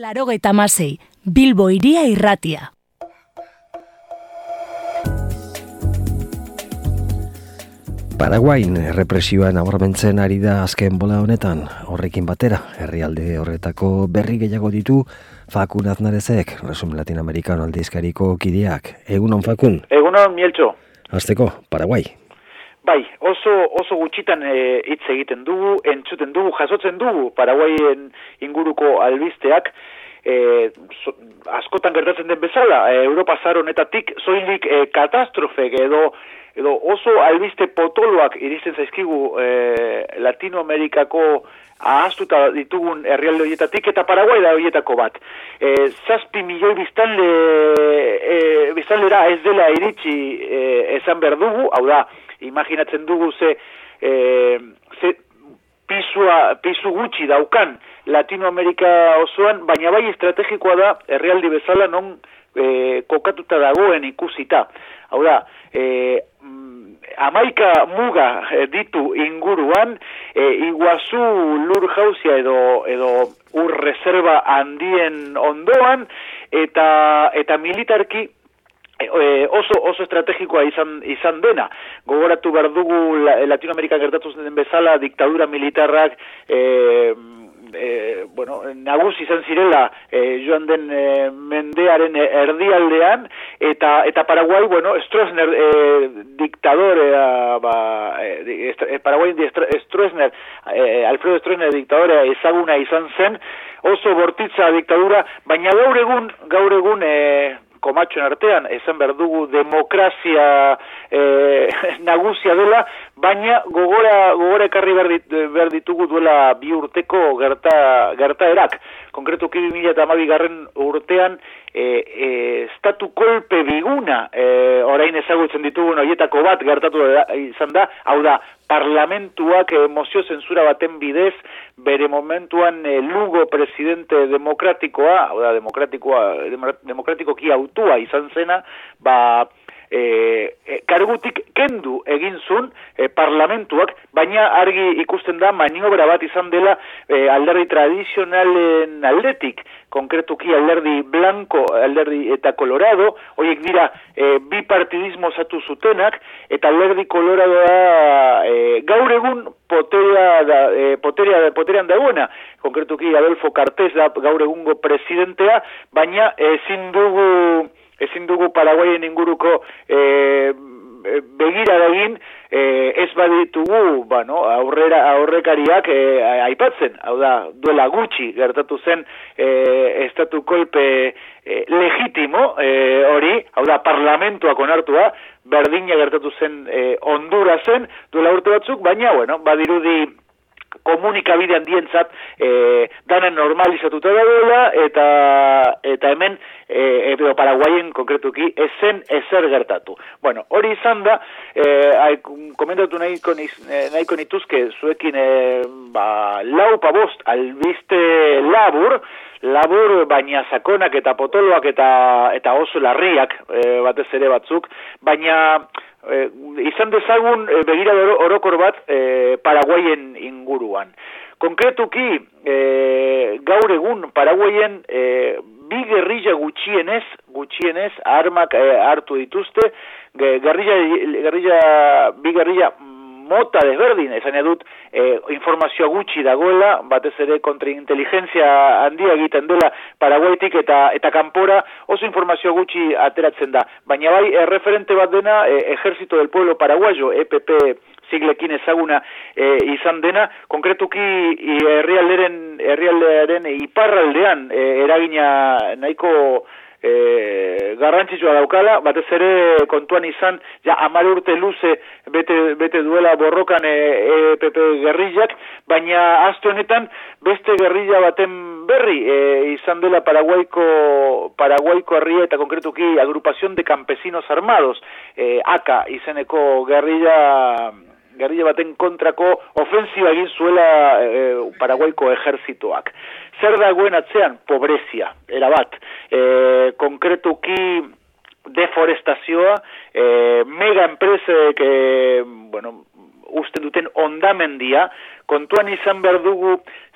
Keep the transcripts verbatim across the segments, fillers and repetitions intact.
Laurogeita hamasei, Bilbo Hiria Irratia. Paraguain errepresioa nabarmentzen ari da azken bola honetan, horrekin batera, herrialde horretako berri gehiago ditu Fakun Aznarezek, Resum Latinoamericano aldizkariko kideak. Egunon, Fakun? Egunon, Mieltxo. Hasteko, Paraguai. Bai, oso oso gutxitan hitz e, egiten dugu, entzuten dugu, jasotzen dugu Paraguaien inguruko albisteak, e, so, askotan gertatzen den bezala, e, Europa zahar honetatik soilik e, katastrofek edo edo oso albiste potoloak iristen zaizkigu e, Latinoamerikako ahaztuta ditugun herrialde horietatik, eta Paraguai da horietako bat. E, zazpi milioi biztanle, e, biztanlera ez dela iritsi e, esan behar dugu, hau da, imaginatzen dugu ze, e, ze pisua, pisu gutxi daukan Latinoamerika osoan, baina bai estrategikoa da herrialde bezala non e, kokatuta dagoen ikusita. Hau da, e, Amaika muga ditu inguruan, e, iguazu lur jauzia edo, edo ur reserva handien ondoan, eta, eta militarki e, oso, oso estrategikoa izan, izan dena. Gogoratu behar dugu Latinoamerikan gertatu den bezala diktadura militarrak e, E, bueno, nagusi izan zirela e, joan den e, mendearen erdialdean, eta eta Paraguai, bueno, Stroessner e, diktadorea, ba, e, e, Paraguai Stroessner, e, Alfredo Stroessner diktadorea ezaguna izan zen, oso bortitza diktadura, baina gaur egun, gaur egun, e, komatxoen artean, esan behar dugu demokrazia e, nagusia dela, baina gogora, gogora ekarri behar ditugu duela bi urteko gerta, gertaerak. Konkretuki bi mila hamabi garren urtean, e, e, estatu kolpe biguna, e, orain ezagutzen ditugun horietako bat gertatu da, izan da, hau da, parlamentuak emozio zensura baten bidez, bere momentuan e, Lugo presidente demokratikoa, hau da, demokratikoa, demokratikoki autua izan zena, ba, E, e, kargutik kendu egin zuen e, parlamentuak, baina argi ikusten da maniobra bat izan dela e, alderdi tradizionalen aldetik, konkretuki alderdi blanco, alderdi eta colorado, horiek dira e, bipartidismo osatu zutenak, eta alderdi coloradoa e, gaur egun poteria da, e, poteria, poterian dagoena, konkretuki Adolfo Cartes da gaur egungo presidentea, baina ezin dugu ezin dugu Paraguaien inguruko e, begira egin e, ez baditugu, bueno, aurrera aurrekariak e, aipatzen, hau da, duela gutxi gertatu zen e, estatu kolpe e, legitimo e, hori, hau da, parlamentuak onartua, berdina gertatu zen e, Hondurasen duela urte batzuk, baina, bueno, badirudi komunikabide handientzat e, danen normalizatuta dagoela, eta eta hemen e, edo Paraguaien konkretuki ezen ezer gertatu. Bueno, hori izan da, e, komentatu nahiko, nahiko nituzke zuekin e, ba, lau pa bost albiste labur, labur baina sakonak eta potoloak eta, eta oso larriak e, batez ere batzuk, baina E, izan dezagun e, begira orokor bat e, Paraguaien inguruan. Konkretuki e, gaur egun Paraguaien e, bi gerrilla gutxienez, gutxienez armak e, hartu dituzte, gerrilla, gerrilla, bi gerrilla mota desberdin, esan edut e, informazioa gutxi dagoela, batez ere kontrainteligentzia handia egiten dela Paraguaitik eta eta kanpora oso informazioa gutxi ateratzen da. Baina bai, erreferente bat dena, e, Ejército del Pueblo Paraguayo, E P P siglekin ezaguna e, izan dena, konkretuki herrialderen herrialdearen iparraldean e, eragina nahiko E, garrantzitsua daukala, batez ere kontuan izan, ja hamar urte luze bete, bete duela borrokan e, E P P gerrillak, baina aste honetan beste gerrilla baten berri e, izan dela Paraguaiko Paraguaiko herria eta konkretuki Agrupación de Campesinos Armados, e, A C A izeneko gerrilla gerrilla baten kontrako ofensiba egin zuela e, Paraguaiko ejertzitoak. Zer dagoen atzean? Pobrezia, erabat. E, konkretuki deforestazioa, e, mega enpresek, e, bueno, uste duten ondamendia, kontuan izan behar dugu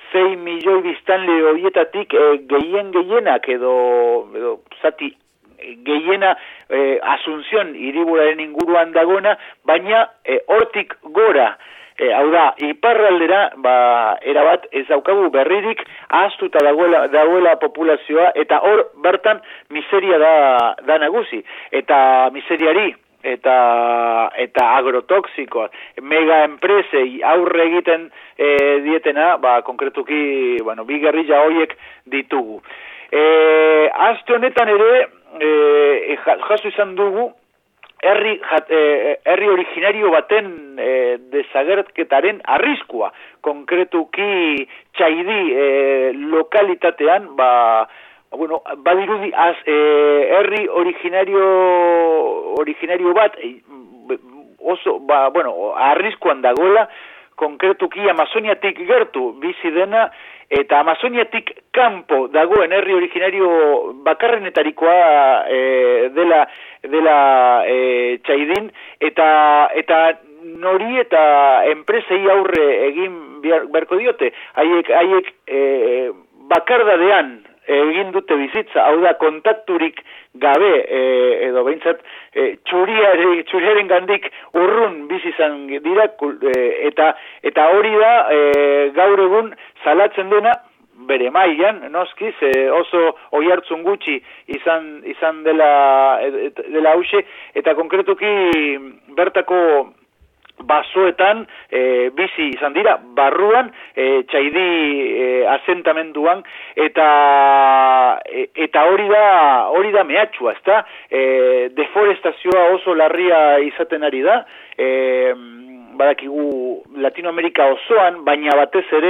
sei milioi biztanle horietatik e, gehien gehienak edo, edo zati gehiena e, Asunción hiriburaren inguruan dagona, baina e, hortik gora, e, hau da, iparraldera, ba, erabat ez daukagu berririk, ahaztuta dagoela, dagoela populazioa, eta hor bertan miseria da, da nagusi, eta miseriari, eta eta agrotoxikoa, mega enpresei aurre egiten e, dietena, ba, konkretuki, bueno, bi gerrilla horiek ditugu. E, Aste honetan ere, e, jaso izan dugu, herri, jat, e, herri originario baten e, desagerketaren arriskua, konkretuki Txaidi e, lokalitatean, ba, bueno, badirudi az, e, herri originario originario bat e, oso, ba, bueno, arriskuan dagoela, konkretuki Amazoniatik gertu bizi dena, eta Amazoniatik kanpo dagoen herri originario bakarrenetarikoa e, dela, dela e, Txaidin, eta, eta nori eta enpresei aurre egin beharko diote, haiek, haiek e, bakardadean egin dute bizitza, hau da kontakturik gabe, e, edo behintzat e, txuriare, txuriaren gandik urrun bizi izan dira, e, eta, eta hori da e, gaur egun salatzen dena bere mailan, noskiz, e, oso oihartzun gutxi izan, izan dela, dela hause, eta konkretuki bertako basoetan e, bizi izan dira, barruan, e, Txaidi e, asentamenduan, eta e, eta hori da hori da mehatxua, ezta? E, deforestazioa oso larria izaten ari da, e, badakigu Latinoamerika osoan, baina batez ere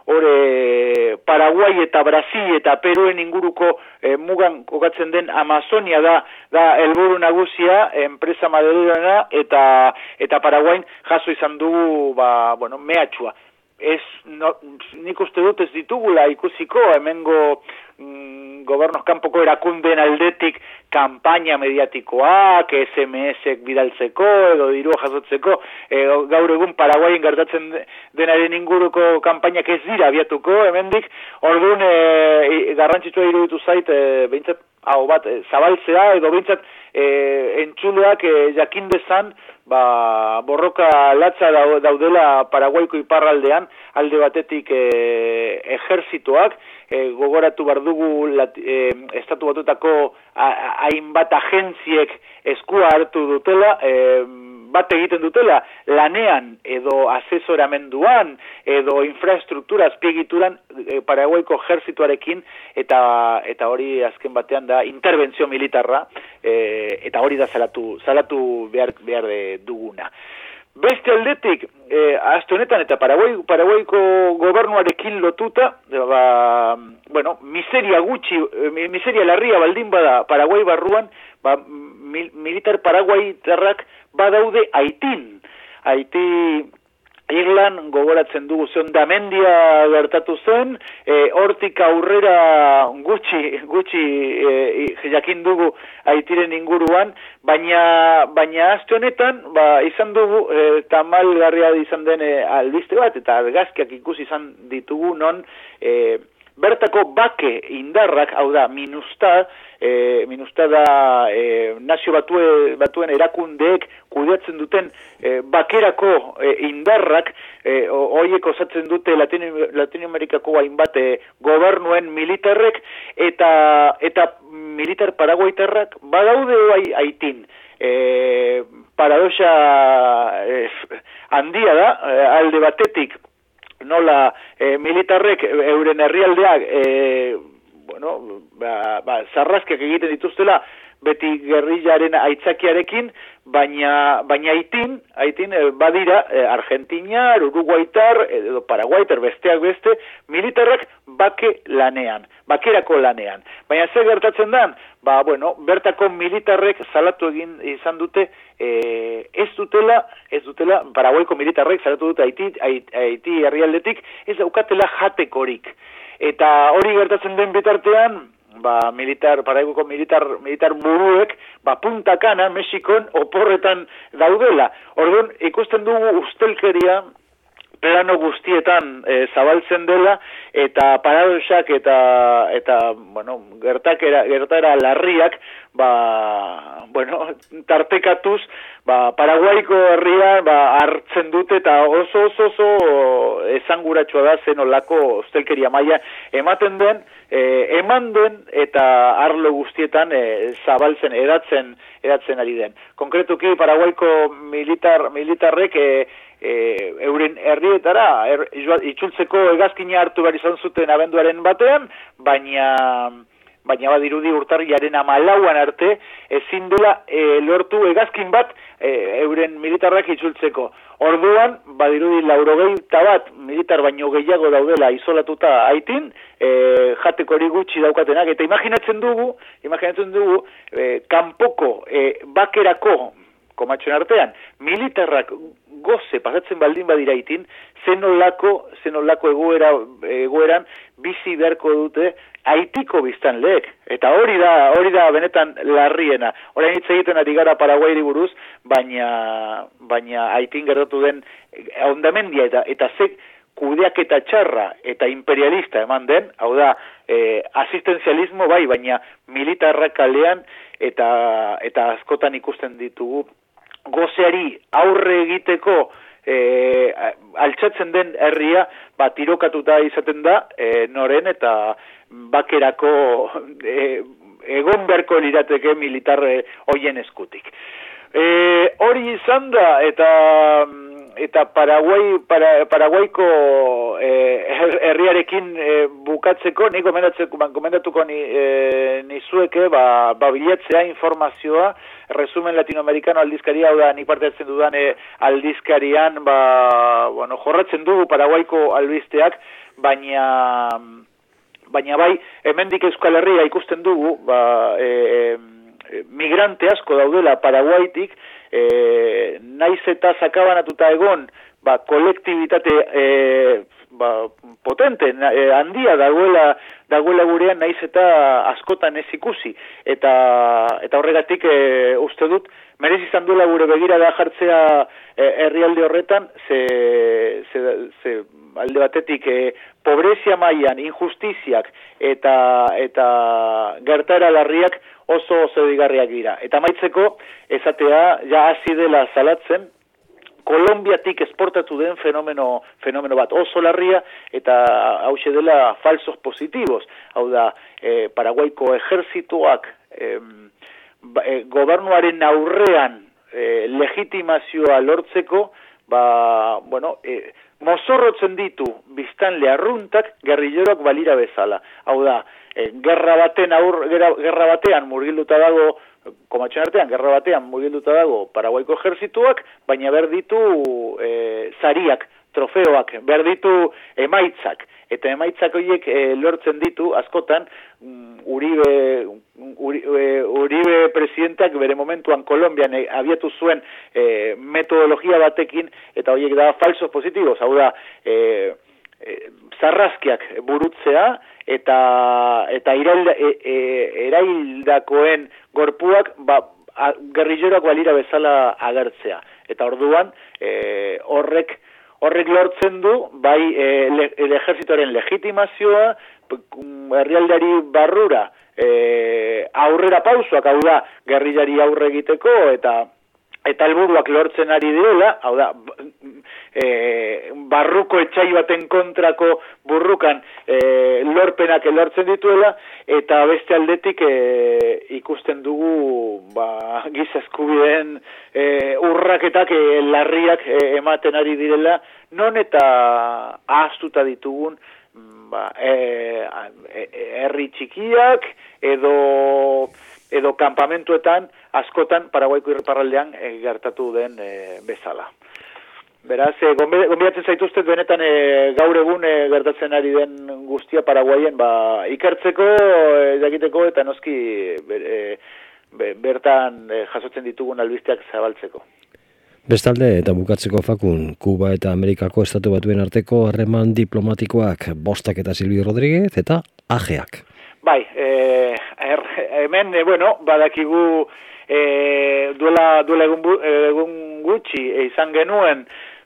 ore Paraguai eta Brasil eta Peruen inguruko e, mugan kokatzen den Amazonia da da helburu nagusia, enpresa maderera eta eta Paraguain jaso izan dugu, ba, bueno, mehatxua. Ez, no, nik uste dut ez ditugula ikusiko, hemengo mm, gobernoz kanpoko erakundeen aldetik kanpaina mediatikoak, S M S-ek bidaltzeko, edo dirua jasotzeko, e, gaur egun Paraguaien gertatzen denaren inguruko kanpainak ez dira abiatuko, hemendik, orduan e, garrantzitsua iruditu zait, e, behintzat, hau bat, e, zabaltzea, edo behintzat, e, entzuleak e, jakin dezan, ba, borroka latza daudela Paraguaiko iparraldean, alde batetik e, ejerzitoak, e, gogoratu bardugu e, estatu batutako hainbat agentziek eskua hartu dutela, e, bat egiten dutela, lanean edo asesoramenduan edo infrastruktura azpiegituran e, Paraguaiko ejerzituarekin, eta eta hori azken batean da interbentzio militarra, e, eta hori da salatu, salatu behar, behar duguna. Beste aldetik, eh, aste honetan eta Paraguai, Paraguaiko gobernuarekin lotuta, ba, bueno, miseria gutxi, miseria larria baldin bada Paraguai barruan, ba, mil, militar paraguaitarrak badaude Haitin. Haiti Irlan gogoratzen dugu zen damendia gertatu zen, e, hortik aurrera gutxi, gutxi e, jakin dugu Haitiren inguruan, baina, baina aste honetan, ba, izan dugu, e, tamalgarria izan den e, albiste bat, eta argazkiak ikusi izan ditugu non, e, bertako bake indarrak, hau da, minusta, e, minusta da e, nazio batue, batuen erakundeek kudeatzen duten e, bakerako e, indarrak, e, horiek osatzen dute Latino, Latinoamerikako hainbat e, gobernuen militarrek, eta, eta militar paraguaitarrak badaude bai Haitin. E, paradoxa e, handia da, e, alde batetik, nola e, militarrek euren herrialdeak e, bueno, ba, ba, zarrazkiak egiten dituztela beti gerrillaren aitzakiarekin, baina baina Haitin, Haitin e, badira e, Argentinar, Uruguaitar edo Paraguaitar besteak beste militarrak bake lanean, bakerako lanean. Baina zer gertatzen da? Ba, bueno, bertako militarrek salatu egin izan dute e, ez dutela, ez dutela Paraguaiko militarrek salatu dute Haiti, Haiti herrialdetik ez daukatela jatekorik. Eta hori gertatzen den bitartean, ba, militar, Paraguaiko militar, militar buruek, ba, Punta Cana, Mexikon, oporretan daudela. Orduan, ikusten dugu ustelkeria plano guztietan e, zabaltzen dela, eta paradoxak eta, eta bueno, gertakera, gertara larriak, ba, bueno, tartekatuz, ba, Paraguaiko herria ba, hartzen dute, eta oso oso oso esanguratsua da zen olako ustelkeria maila ematen den, e, eman den, eta arlo guztietan e, zabaltzen, edatzen, edatzen ari den. Konkretuki, Paraguaiko militar, militarrek e, e, euren herrietara er, itzultzeko hegazkina hartu behar izan zuten abenduaren batean, baina baina badirudi urtarrilaren hamalauan arte ezin dela e, lortu hegazkin bat e, euren militarrak itzultzeko. Orduan, badirudi laurogeita bat militar baino gehiago daudela isolatuta Haitin, e, jateko hori gutxi daukatenak, eta imaginatzen dugu, imaginatzen dugu, e, kanpoko e, bakerako komatxoen artean, militarrak goze pasatzen baldin badira Haitin, zenolako, zenolako egoera, egoeran bizi beharko dute Haitiko biztanleek. Eta hori da, hori da benetan larriena. Orain hitz egiten ari gara Paraguairi buruz, baina, baina Haitin gertatu den hondamendia eta, eta ze kudeaketa txarra eta imperialista eman den, hau da, e, asistenzialismo bai, baina militarrak kalean eta, eta askotan ikusten ditugu gozeari aurre egiteko e, altxatzen den herria ba, tirokatuta izaten da e, noren eta bakerako e, egon beharko lirateke militar e, hoien eskutik. E, hori izan da eta eta Paraguai, para, Paraguaiko eh, herriarekin eh, bukatzeko, ni gomendatuko ni, eh, nizueke, ba, ba bilatzea informazioa, resumen latinoamerikano aldizkaria, hau da, ni parte hartzen dudan eh, aldizkarian, ba, bueno, jorratzen dugu Paraguaiko albisteak, baina, baina bai, hemendik Euskal Herria ikusten dugu, ba, eh, migrante asko daudela Paraguaitik, e, naiz eta sakabanatuta egon, ba, kolektibitate e, ba, potente, e, handia dagoela, dagoela gurean, naiz eta askotan ez ikusi. Eta, eta horregatik e, uste dut, merezi izan duela gure begira da jartzea e, herrialde horretan, ze, ze, ze alde batetik e, pobrezia mailan, injustiziak eta, eta gertara larriak oso oso digarriak dira. Eta maitzeko, esatea, ja hasi dela salatzen, Kolombiatik esportatu den fenomeno, fenomeno bat oso larria, eta hause dela falsos positivos. Hau da, eh, Paraguaiko ejerzituak eh, eh, gobernuaren aurrean eh, legitimazioa lortzeko, ba, bueno, eh, mozorrotzen ditu biztanle arruntak gerrilleroak balira bezala. Hau da, E, gerra baten aur, gerra, gerra batean murgilduta dago, komatxoen artean, gerra batean murgilduta dago Paraguaiko ejerzituak, baina behar ditu e, zariak, trofeoak, behar ditu emaitzak, eta emaitzak horiek e, lortzen ditu askotan um, Uribe, Uribe, Uribe presidentak bere momentuan Kolombian e, abiatu zuen e, metodologia batekin, eta horiek da falsos positivos, hau da, e, e, zarrazkiak burutzea, eta eta irailda, e, e, eraildakoen gorpuak ba, gerrilleroak balira bezala agertzea. Eta orduan e, horrek horrek lortzen du bai e, le, el ejerzitoaren legitimazioa, herrialdeari barrura e, aurrera pausoak, hau da, gerrillari aurre egiteko eta eta helburuak lortzen ari direla, hau da, e, barruko etxai baten kontrako burrukan e, lorpenak lortzen dituela, eta beste aldetik e, ikusten dugu ba, giza eskubideen e, urraketak e, larriak e, ematen ari direla, non eta ahaztuta ditugun ba, e, e, herri txikiak edo edo kanpamentuetan askotan Paraguaiko irreparraldean e, gertatu den e, bezala. Beraz, e, gonbidatzen zaituztet benetan e, gaur egun e, gertatzen ari den guztia Paraguaien ba, ikertzeko, e, jakiteko eta noski ber, e, bertan e, jasotzen ditugun albisteak zabaltzeko. Bestalde eta bukatzeko Fakun, Kuba eta Amerikako estatu batuen arteko harreman diplomatikoak Bostak eta Silvio Rodríguez eta Ajeak. Bai, eh, er, hemen, eh, bueno, badakigu eh, duela, duela egun, egun gutxi eh, izan genuen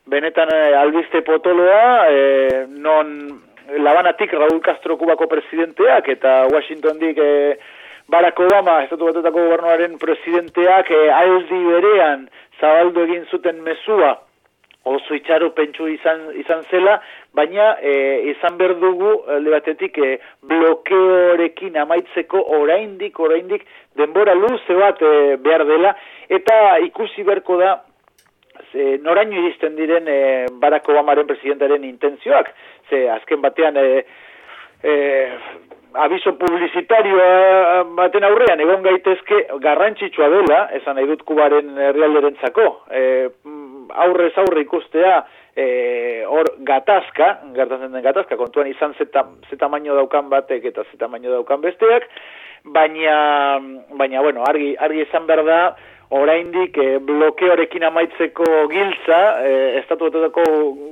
benetan e, albiste potoloa, e, non Labanatik Raúl Castro Kubako presidenteak eta Washingtondik e, Barack Obama, Estatu Batuetako gobernuaren presidenteak e, aldi berean zabaldu egin zuten mezua oso itxaropentsu izan, izan zela, baina e, izan behar dugu alde batetik e, blokeorekin amaitzeko oraindik, oraindik denbora luze bat e, behar dela, eta ikusi beharko da ze, noraino iristen diren e, Barack Obamaren presidentaren intentzioak, ze azken batean e, e, abiso publizitarioa baten aurrean egon gaitezke garrantzitsua dela, esan nahi dut Kubaren herrialderentzako, e, aurrez aurre ikustea hor e, gatazka, gertatzen den gatazka, kontuan izan zeta, zeta maino daukan batek eta zeta maino daukan besteak, baina, baina bueno, argi, argi esan behar da, oraindik e, blokeorekin amaitzeko giltza, e, Estatu Batuetako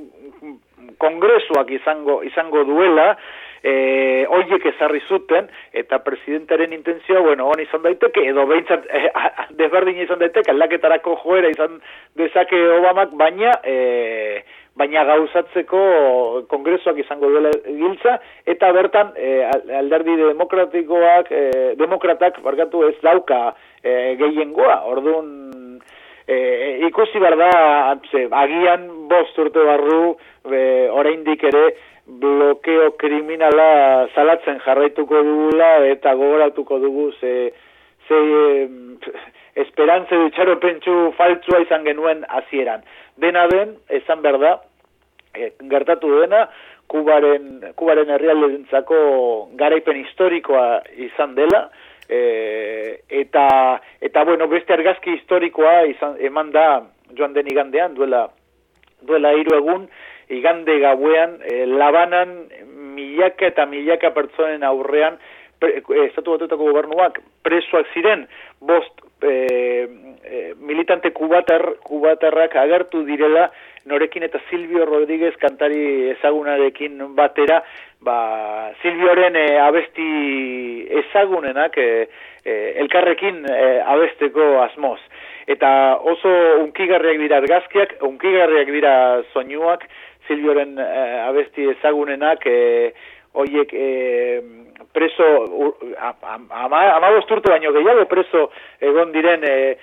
kongresuak izango, izango duela, E, oiek ezarri zuten, eta presidentaren intentzioa, bueno, hon izan daiteke, edo behintzat, eh, desberdin izan daiteke, aldaketarako joera izan dezake Obamak, baina, e, baina gauzatzeko kongresuak izango duela giltza, eta bertan, e, alderdi demokratikoak, e, demokratak, barkatu ez dauka e, gehiengoa, orduan, e, ikusi behar da, ze, agian bost urte barru, e, oraindik ere, blokeo kriminala salatzen jarraituko dugula eta gogoratuko dugu ze, ze esperantze ditxaropentsu faltsua izan genuen hasieran. Dena den, esan behar da, e, gertatu dena, Kubaren, Kubaren herrialderentzako garaipen historikoa izan dela, e, eta, eta bueno, beste argazki historikoa izan, eman da joan den igandean, duela, duela hiru egun, igande gauean, e, Labanan milaka eta milaka pertsonen aurrean pre, e, Estatu Batuetako gobernuak presoak ziren, bost e, e, militante kubatar, kubatarrak agertu direla norekin eta Silvio Rodríguez kantari ezagunarekin batera, ba, Silvioren e, abesti ezagunenak e, e, elkarrekin e, abesteko asmoz. Eta oso unkigarriak dira argazkiak, unkigarriak dira soinuak, Silvioren eh, abesti ezagunenak, eh, oiek eh, preso, amabost urte baino gehiago preso egon diren eh,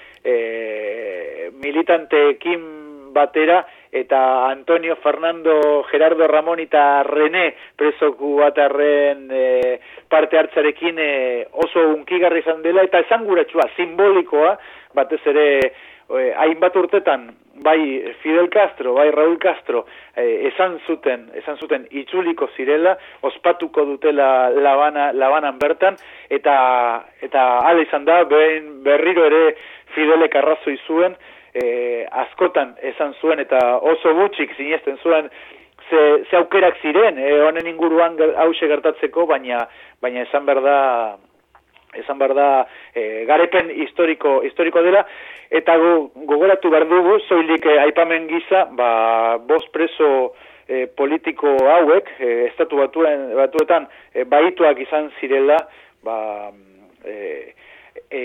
eh, militanteekin batera, eta Antonio Fernando, Gerardo Ramón eta René preso kubatarren eh, parte hartzarekin eh, oso unkigarri izan dela, eta esanguratsua, simbolikoa, batez ere eh, hainbat urtetan, bai Fidel Castro, bai Raúl Castro, eh, esan zuten, esan zuten itzuliko zirela, ospatuko dutela Labana, Labanan bertan, eta eta hala izan da, behin berriro ere Fidelek arrazoi zuen, eh, askotan esan zuen, eta oso gutxik sinesten zuen, ze, ze aukerak ziren, eh, honen inguruan hause gertatzeko, baina, baina esan behar da, esan behar da, e, garepen historiko, historiko dela, eta go, gogoratu behar dugu, zoilik e, aipamen gisa, ba, bost preso e, politiko hauek, e, Estatu batuen, batuetan, e, baituak izan zirela, ba, e, e,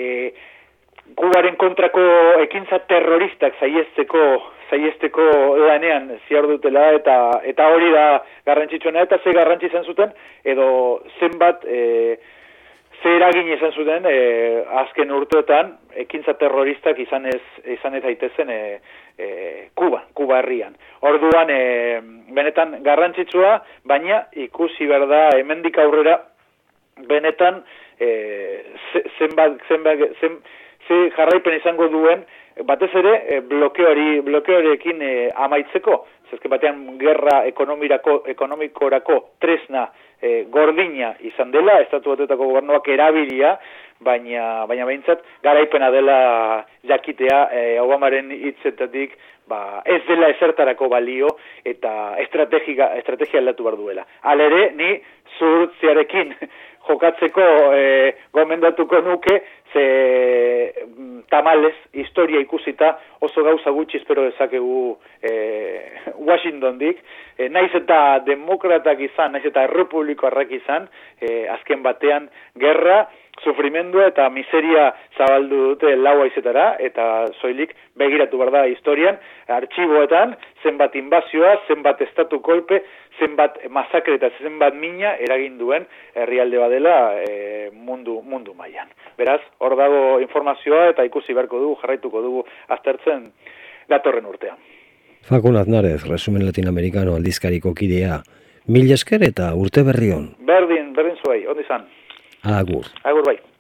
Kubaren kontrako ekintza terroristak zaiesteko, zaiesteko lanean ziardutela, eta, eta hori da garrantzitsuena, eta ze garrantzi izan zuten, edo zenbat, e, ze eragin izan zuten e, azken urteetan ekintza terroristak izan ez, izan ez daitezen e, e, Kuba, Kuba herrian. Orduan, e, benetan garrantzitsua, baina ikusi behar da hemendik aurrera benetan e, zenbat, zenbat, zen, ze jarraipen izango duen, batez ere e, blokeori, blokeorekin e, amaitzeko, zezke batean gerra ekonomirako, ekonomikorako tresna e, gordina izan dela, Estatu Batuetako gobernuak erabilia, baina baina behintzat garaipena dela jakitea e, Obamaren hitzetatik, ba, ez dela ezertarako balio eta estrategia estrategia aldatu behar duela. Halere, ni zuhurtziarekin jokatzeko e, gomendatuko nuke, ze tamales, historia ikusita, oso gauza gutxi espero dezakegu e, Washingtondik, e, naiz eta demokratak izan, naiz eta republikoarrak izan, e, azken batean gerra, sufrimendua eta miseria zabaldu dute lau haizetara, eta soilik begiratu behar da historian, artxiboetan, zenbat inbazioa, zenbat estatu kolpe, zenbat masakre eta zenbat mina eragin duen herrialde badela e, mundu, mundu mailan. Beraz, hor dago informazioa eta ikusi beharko dugu, jarraituko dugu aztertzen datorren urtean. Fakun Aznarez, Resumen Latinoamerikano aldizkariko kidea, mil esker eta urte berri on. Berdin, berdin zuei, ondi zan. Agur. Agur bai.